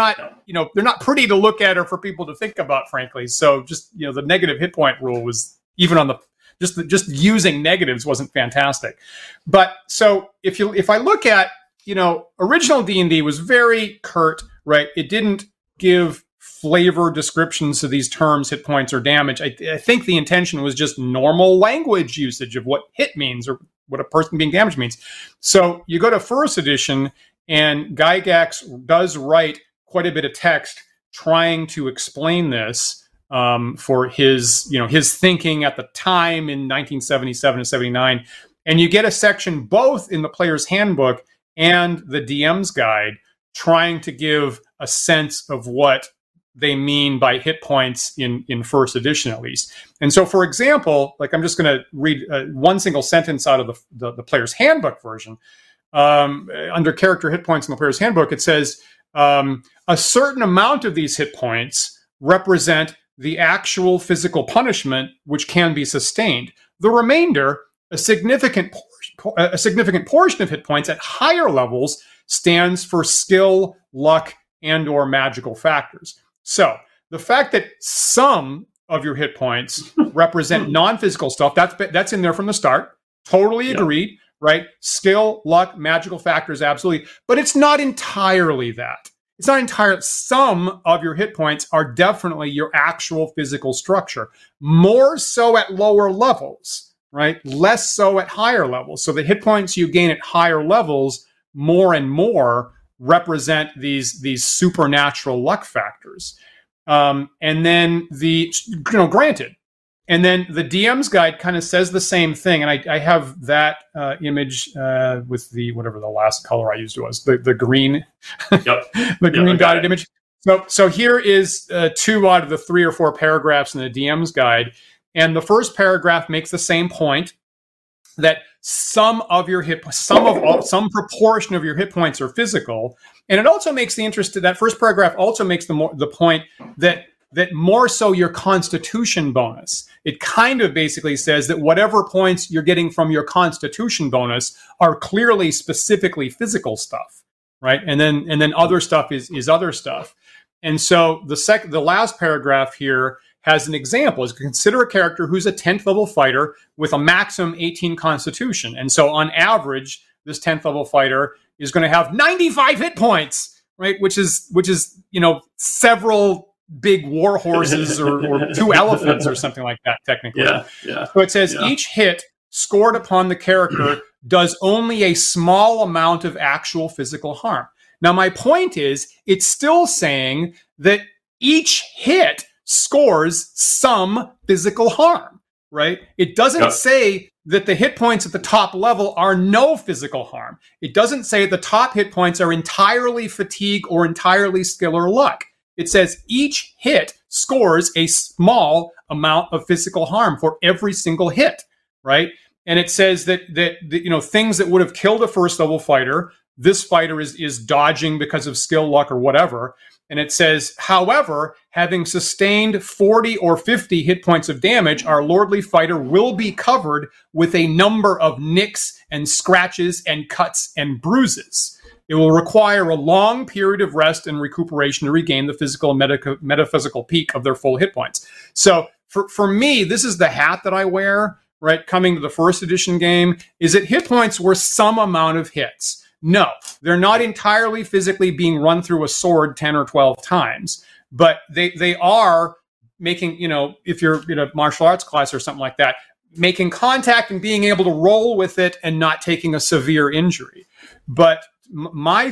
pretty to look at or for people to think about, frankly. So just, the negative hit point rule was even on the just using negatives wasn't fantastic. But so if I look at, original D&D was very curt, right? It didn't give flavor descriptions to these terms, hit points or damage. I think the intention was just normal language usage of what hit means or what a person being damaged means. So you go to first edition and Gygax does write quite a bit of text trying to explain this for his thinking at the time in 1977 and 79. And you get a section both in the player's handbook and the DM's guide trying to give a sense of what they mean by hit points in first edition, at least. And so, for example, like I'm just going to read one single sentence out of the player's handbook version. Under character hit points in the player's handbook, it says, a certain amount of these hit points represent the actual physical punishment which can be sustained. The remainder, a significant portion of hit points at higher levels, stands for skill, luck, and or magical factors. So the fact that some of your hit points represent non-physical stuff, that's in there from the start. Totally agreed, right? Skill, luck, magical factors, absolutely. But it's not entirely that. It's not entirely. Some of your hit points are definitely your actual physical structure. More so at lower levels, right? Less so at higher levels. So the hit points you gain at higher levels, more and more, represent these supernatural luck factors. And then granted. And then the DM's guide kind of says the same thing. And I have that image with whatever the last color I used was, the green, the green dotted image. So here is 2 out of the 3 or 4 paragraphs in the DM's guide. And the first paragraph makes the same point that some proportion of your hit points are physical, and it also makes that first paragraph also makes the point that more so your constitution bonus. It kind of basically says that whatever points you're getting from your constitution bonus are clearly specifically physical stuff, right? And then other stuff is other stuff. And so the last paragraph here has an example. Is consider a character who's a 10th level fighter with a maximum 18 constitution. And so on average, this 10th level fighter is going to have 95 hit points, right? Which is several big war horses or 2 elephants or something like that, technically. Yeah. So it says each hit scored upon the character does only a small amount of actual physical harm. Now, my point is, it's still saying that each hit scores some physical harm, right? It doesn't say that the hit points at the top level are no physical harm. It doesn't say the top hit points are entirely fatigue or entirely skill or luck. It says each hit scores a small amount of physical harm for every single hit, right? And it says that things that would have killed a first level fighter, this fighter is dodging because of skill, luck, or whatever. And it says, however, having sustained 40 or 50 hit points of damage, our lordly fighter will be covered with a number of nicks and scratches and cuts and bruises. It will require a long period of rest and recuperation to regain the physical and metaphysical peak of their full hit points. So for me, this is the hat that I wear, right, coming to the first edition game, is that hit points were some amount of hits. No, they're not entirely physically being run through a sword 10 or 12 times, but they are making, if you're in a martial arts class or something like that, making contact and being able to roll with it and not taking a severe injury. But my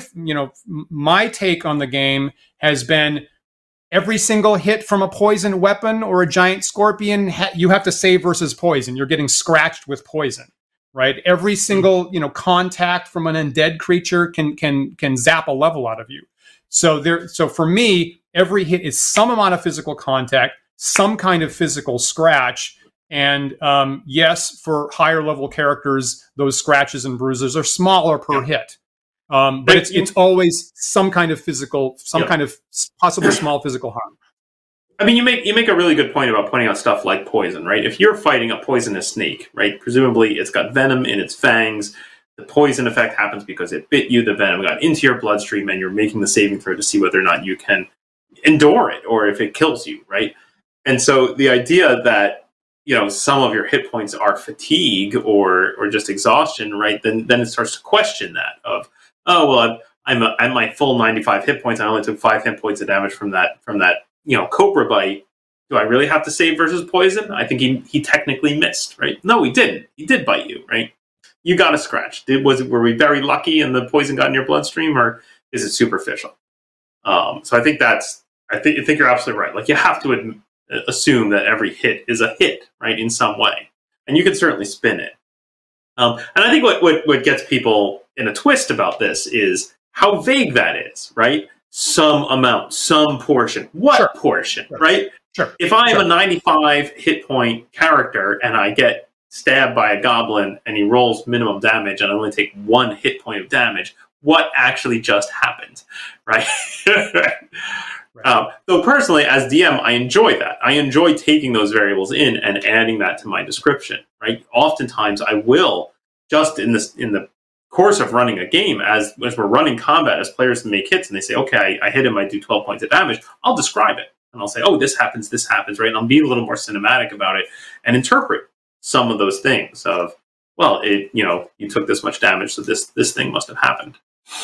take on the game has been every single hit from a poison weapon or a giant scorpion, you have to save versus poison. You're getting scratched with poison. Right, every single contact from an undead creature can zap a level out of you. So for me, every hit is some amount of physical contact, some kind of physical scratch, and yes, for higher level characters, those scratches and bruises are smaller per hit. But it's always some kind of physical, kind of possible small physical harm. I mean, you make a really good point about pointing out stuff like poison, right? If you're fighting a poisonous snake, right, presumably it's got venom in its fangs. The poison effect happens because it bit you. The venom got into your bloodstream, and you're making the saving throw to see whether or not you can endure it or if it kills you, right? And so the idea that some of your hit points are fatigue or just exhaustion, right? Then it starts to question that of, oh well, I'm my full 95 hit points. I only took 5 hit points of damage from that. Cobra bite. Do I really have to save versus poison? I think he technically missed, right? No, he didn't. He did bite you, right? You got a scratch. Were we very lucky and the poison got in your bloodstream, or is it superficial? So I think you're absolutely right. Like, you have to assume that every hit is a hit, right, in some way, and you can certainly spin it. And I think what gets people in a twist about this is how vague that is, right? Some amount, some portion. What portion, right? Sure. If I am a 95 hit point character and I get stabbed by a goblin and he rolls minimum damage and I only take 1 hit point of damage, what actually just happened, right? So personally, as DM, I enjoy that. I enjoy taking those variables in and adding that to my description, right? Oftentimes I will, just in the course of running a game, as we're running combat, as players make hits and they say, okay, I hit him, I do 12 points of damage, I'll describe it. And I'll say, oh, this happens, right? And I'll be a little more cinematic about it and interpret some of those things of, well, you took this much damage, so this thing must have happened.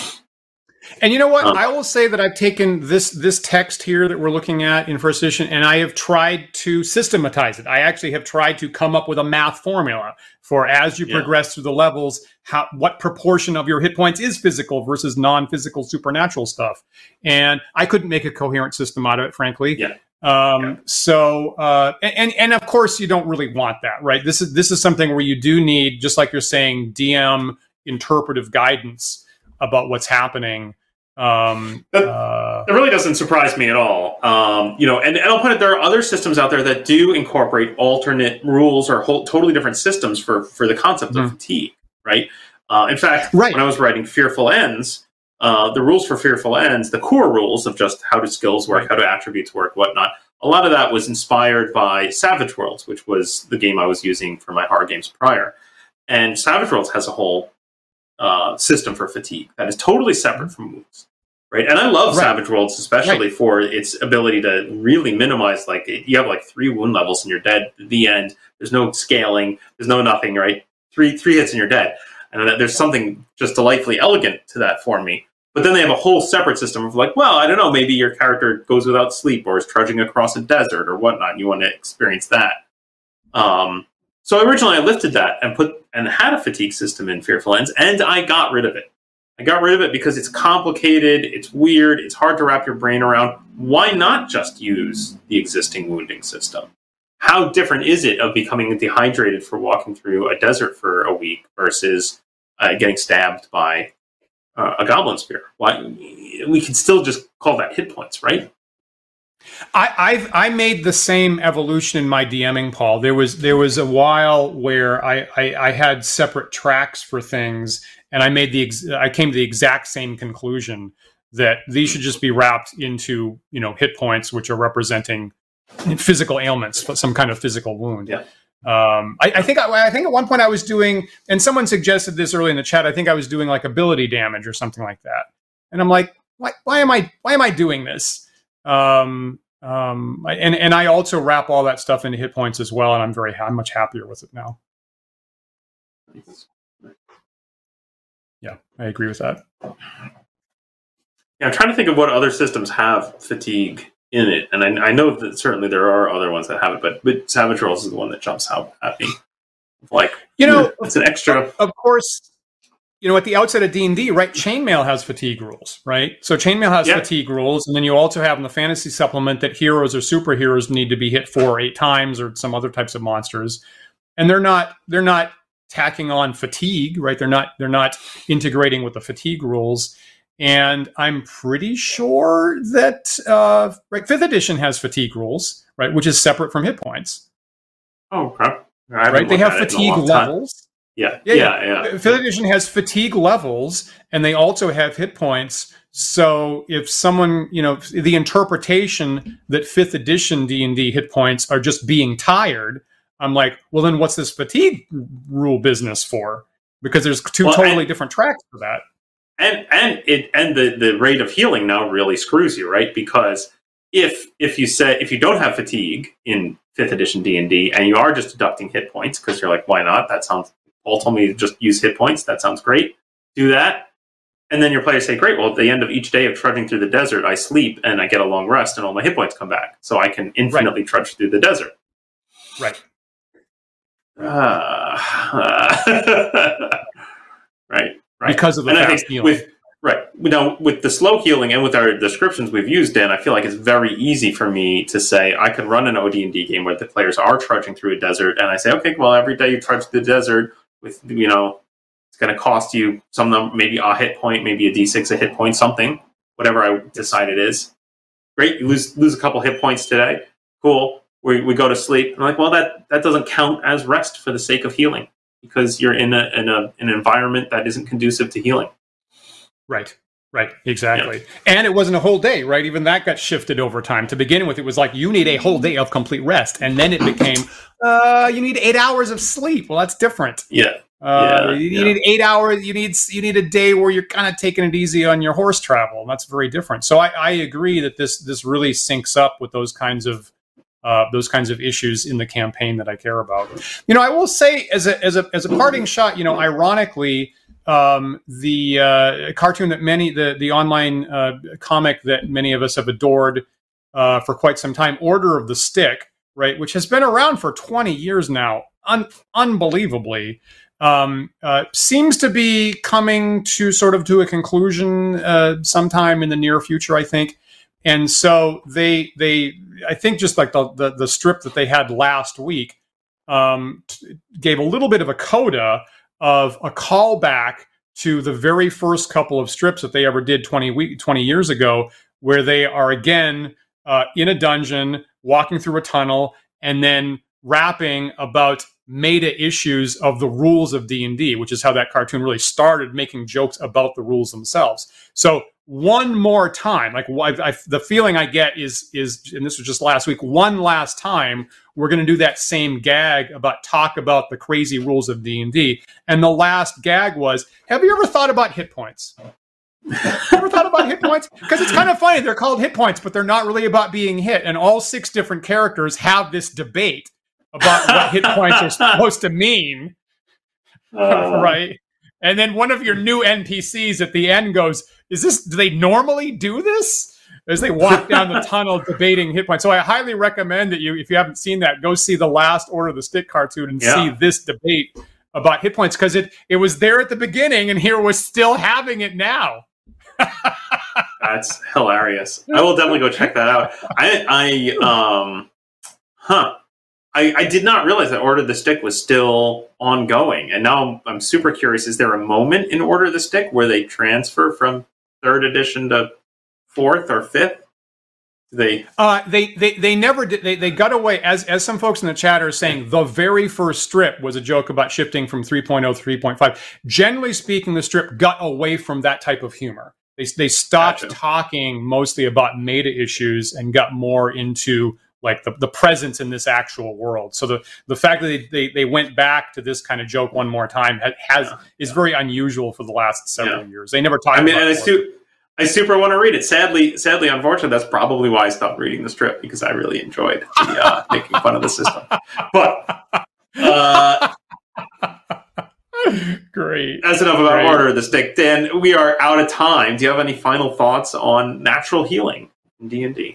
And you know what? I will say that I've taken this text here that we're looking at in first edition, and I have tried to systematize it. I actually have tried to come up with a math formula for, as you progress through the levels, what proportion of your hit points is physical versus non-physical supernatural stuff. And I couldn't make a coherent system out of it, frankly. So of course you don't really want that, right? This is something where you do need, just like you're saying, DM interpretive guidance about what's happening. That really doesn't surprise me at all. And I'll put it, there are other systems out there that do incorporate alternate rules or totally different systems for the concept of fatigue, right? In fact, when I was writing Fearful Ends, the rules for Fearful Ends, the core rules of just how do skills work, how do attributes work, whatnot, a lot of that was inspired by Savage Worlds, which was the game I was using for my horror games prior. And Savage Worlds has a whole system for fatigue that is totally separate from wounds, right? And I love Savage Worlds, especially for its ability to really minimize, like, you have like 3 wound levels and you're dead at the end. There's no scaling. There's no nothing, right? Three hits and you're dead. And there's something just delightfully elegant to that for me. But then they have a whole separate system of like, well, I don't know, maybe your character goes without sleep or is trudging across a desert or whatnot. You want to experience that. So originally I lifted that and had a fatigue system in Fearful Ends, and I got rid of it. I got rid of it because it's complicated, it's weird, it's hard to wrap your brain around. Why not just use the existing wounding system? how different is it of becoming dehydrated for walking through a desert for a week versus getting stabbed by a goblin spear? Why we can still just call that hit points, right? I made the same evolution in my DMing, Paul. There was a while where I had separate tracks for things, and I came to the exact same conclusion that these should just be wrapped into hit points, which are representing physical ailments, some kind of physical wound. Yeah. I think at one point I was doing, and someone suggested this early in the chat. I think I was doing like ability damage or something like that, and I'm like, why am I doing this? And I also wrap all that stuff into hit points as well, and I'm much happier with it now. Yeah, I agree with that. Yeah, I'm trying to think of what other systems have fatigue in it, and I know that certainly there are other ones that have it, but Savage Worlds is the one that jumps out at me. Like, it's an extra. Of course, at the outset of D&D, right? Chainmail has fatigue rules, right? So Chainmail has fatigue rules, and then you also have in the fantasy supplement that heroes or superheroes need to be hit 4 or 8 times, or some other types of monsters, and they're not tacking on fatigue, right? They're not integrating with the fatigue rules. And I'm pretty sure that 5th edition has fatigue rules, right, which is separate from hit points. Oh, crap. Right? They have fatigue levels. Yeah. 5th edition has fatigue levels, and they also have hit points. So if someone, the interpretation that 5th edition D&D hit points are just being tired, I'm like, well, then what's this fatigue rule business for? Because there's two totally different tracks for that. And the rate of healing now really screws you, right? Because if you don't have fatigue in 5th edition D&D and you are just deducting hit points because you're like, why not? Paul told me to just use hit points. That sounds great. Do that. And then your players say, great, well, at the end of each day of trudging through the desert, I sleep and I get a long rest and all my hit points come back. So I can infinitely trudge through the desert. Right. Right. Because of the fast healing. With the slow healing and with our descriptions we've used, Dan, I feel like it's very easy for me to say I can run an OD&D game where the players are trudging through a desert, and I say, okay, well, every day you trudge through the desert with, it's going to cost you some number, maybe a hit point, maybe a D6 a hit point, something, whatever I decide it is. Great, you lose a couple hit points today. Cool. We go to sleep. I'm like, well, that doesn't count as rest for the sake of healing, because you're in an environment that isn't conducive to healing. Right, exactly. Yeah. And it wasn't a whole day, right? Even that got shifted over time. To begin with, it was like, you need a whole day of complete rest. And then it became, you need 8 hours of sleep. Well, that's different. Yeah. You need 8 hours. You need a day where you're kind of taking it easy on your horse travel. And that's very different. So I agree that this really syncs up with those kinds of issues in the campaign that I care about. I will say as a parting shot, ironically, the cartoon that the online comic that many of us have adored for quite some time, Order of the Stick, right, which has been around for 20 years now, unbelievably, seems to be coming to a conclusion sometime in the near future, I think. And so they I think just like the strip that they had last week gave a little bit of a coda of a callback to the very first couple of strips that they ever did 20 years ago, where they are again in a dungeon, walking through a tunnel, and then rapping about meta issues of the rules of D&D, which is how that cartoon really started, making jokes about the rules themselves. So one more time, the feeling I get is, and this was just last week, one last time, we're going to do that same gag talk about the crazy rules of D&D. And the last gag was, have you ever thought about hit points? Ever thought about hit points? Because it's kind of funny. They're called hit points, but they're not really about being hit. And all 6 different characters have this debate about what hit points are supposed to mean. Right? And then one of your new NPCs at the end goes, do they normally do this? As they walk down the tunnel debating hit points. So I highly recommend that if you haven't seen that, go see the last Order of the Stick cartoon and see this debate about hit points, because it was there at the beginning and here we're still having it now. That's hilarious. I will definitely go check that out. I I did not realize that Order of the Stick was still ongoing, and now I'm super curious. Is there a moment in Order of the Stick where they transfer from 3rd edition to 4th or 5th? They never did. They got away, as some folks in the chat are saying, the very first strip was a joke about shifting from 3.0 to 3.5. Generally speaking, the strip got away from that type of humor. They stopped talking mostly about meta issues and got more into like the presence in this actual world. So the fact that they went back to this kind of joke one more time is very unusual for the last several years. They never talked about it. I super want to read it. Sadly, unfortunately, that's probably why I stopped reading the strip, because I really enjoyed making fun of the system. But great. That's enough about Order of the Stick. Dan, we are out of time. Do you have any final thoughts on natural healing in D&D?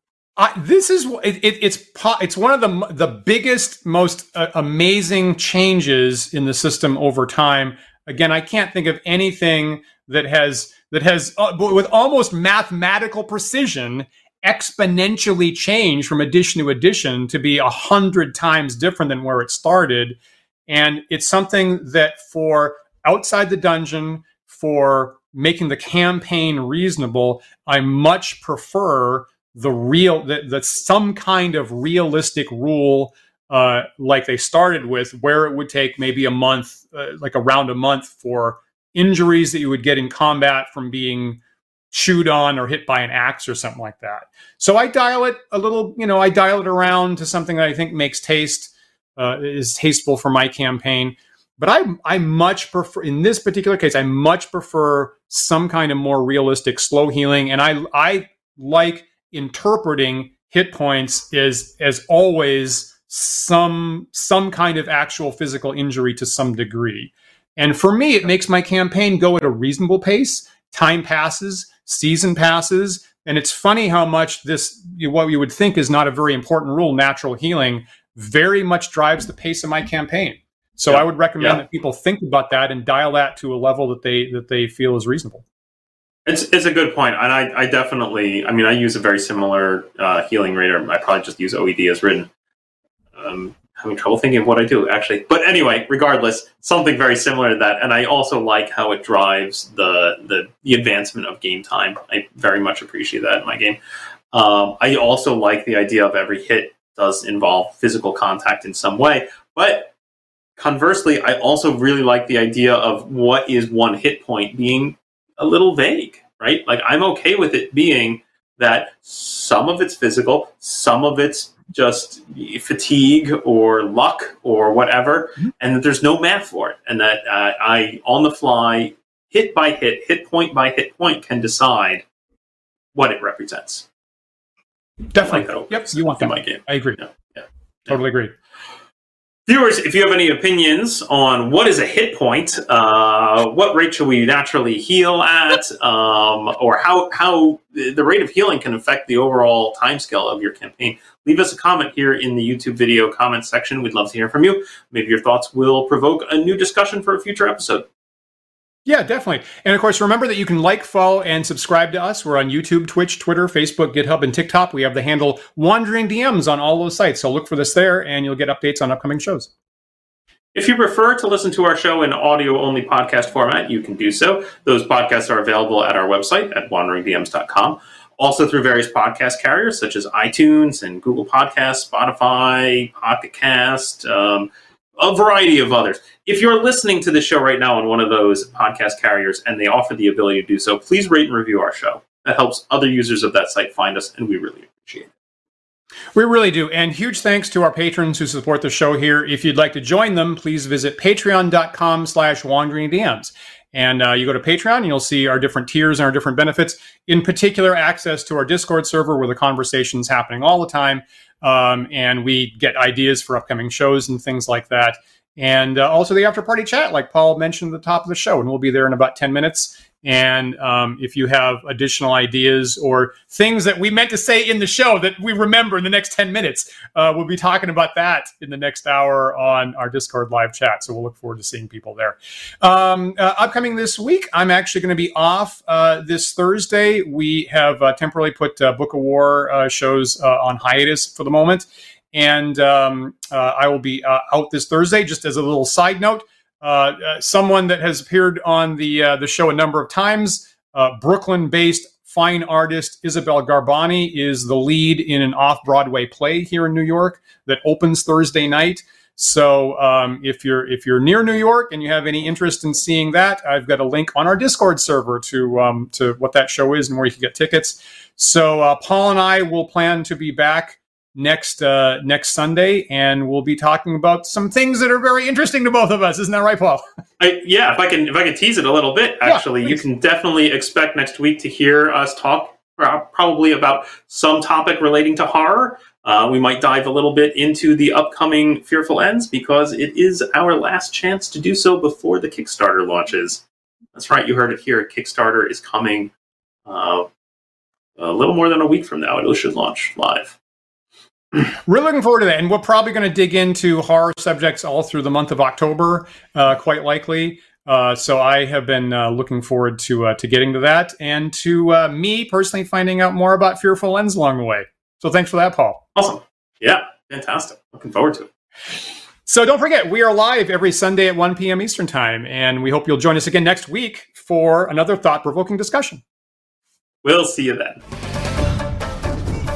It's one of the biggest, most amazing changes in the system over time. Again, I can't think of anything that has with almost mathematical precision exponentially changed from edition to edition to be 100 times different than where it started. And it's something that for outside the dungeon, for making the campaign reasonable, I much prefer the some kind of realistic rule like they started with, where it would take maybe a month, like around a month, for injuries that you would get in combat from being chewed on or hit by an axe or something like that. So I dial it a little, I dial it around to something that I think makes is tasteful for my campaign. But I much prefer, in this particular case, I much prefer some kind of more realistic slow healing. And I like interpreting hit points as always some kind of actual physical injury to some degree. And for me, it makes my campaign go at a reasonable pace. Time passes, season passes, and it's funny how much what you would think is not a very important rule, natural healing, very much drives the pace of my campaign. So I would recommend that people think about that and dial that to a level that they feel is reasonable. It's a good point, and I definitely, I use a very similar healing rate, or I probably just use OED as written. Having trouble thinking of what I do, actually. But anyway, regardless, something very similar to that. And I also like how it drives the advancement of game time. I very much appreciate that in my game. I also like the idea of every hit does involve physical contact in some way. But conversely, I also really like the idea of what is one hit point being a little vague, right? Like, I'm okay with it being that some of it's physical, some of it's just fatigue or luck or whatever, and that there's no math for it, and that I, on the fly, hit by hit point by hit point, can decide what it represents. Definitely. Like yep, you want that. In my game. I agree. Yeah. Totally agree. Viewers, if you have any opinions on what is a hit point, what rate should we naturally heal at, or how the rate of healing can affect the overall timescale of your campaign, leave us a comment here in the YouTube video comment section. We'd love to hear from you. Maybe your thoughts will provoke a new discussion for a future episode. Yeah, definitely. And of course, remember that you can like, follow, and subscribe to us. We're on YouTube, Twitch, Twitter, Facebook, GitHub, and TikTok. We have the handle Wandering DMs on all those sites. So look for this there, and you'll get updates on upcoming shows. If you prefer to listen to our show in audio-only podcast format, you can do so. Those podcasts are available at our website at wanderingdms.com. Also through various podcast carriers such as iTunes and Google Podcasts, Spotify, Pocket Cast, a variety of others. If you're listening to the show right now on one of those podcast carriers and they offer the ability to do so, please rate and review our show. That helps other users of that site find us, and we really appreciate it. We really do. And huge thanks to our patrons who support the show here. If you'd like to join them, please visit patreon.com/wanderingdms. And you go to Patreon, and you'll see our different tiers and our different benefits. In particular, access to our Discord server where the conversation's happening all the time. And we get ideas for upcoming shows and things like that. And also the after party chat, like Paul mentioned at the top of the show. And we'll be there in about 10 minutes. And if you have additional ideas or things that we meant to say in the show that we remember in the next 10 minutes, we'll be talking about that in the next hour on our Discord live chat. So we'll look forward to seeing people there. Upcoming this week, I'm actually going to be off this Thursday. We have temporarily put Book of War shows on hiatus for the moment. and I will be out this Thursday. Just as a little side note, someone that has appeared on the show a number of times, Brooklyn-based fine artist Isabel Garbani is the lead in an off-Broadway play here in New York that opens Thursday night. So if you're near New York and you have any interest in seeing that, I've got a link on our Discord server to what that show is and where you can get tickets. So Paul and I will plan to be back next Sunday, and we'll be talking about some things that are very interesting to both of us. Isn't that right, Paul? Yeah, if I can tease it a little bit, actually, you can definitely expect next week to hear us talk probably about some topic relating to horror. We might dive a little bit into the upcoming Fearful Ends, because it is our last chance to do so before the Kickstarter launches. That's right, you heard it here. Kickstarter is coming a little more than a week from now. It should launch live. Really looking forward to that, and we're probably going to dig into horror subjects all through the month of October, quite likely. So I have been looking forward to getting to that, and to me personally finding out more about Fearful Ends along the way. So thanks for that, Paul. Awesome. Yeah, fantastic. Looking forward to it. So don't forget, we are live every Sunday at 1 p.m. Eastern Time, and we hope you'll join us again next week for another thought-provoking discussion. We'll see you then.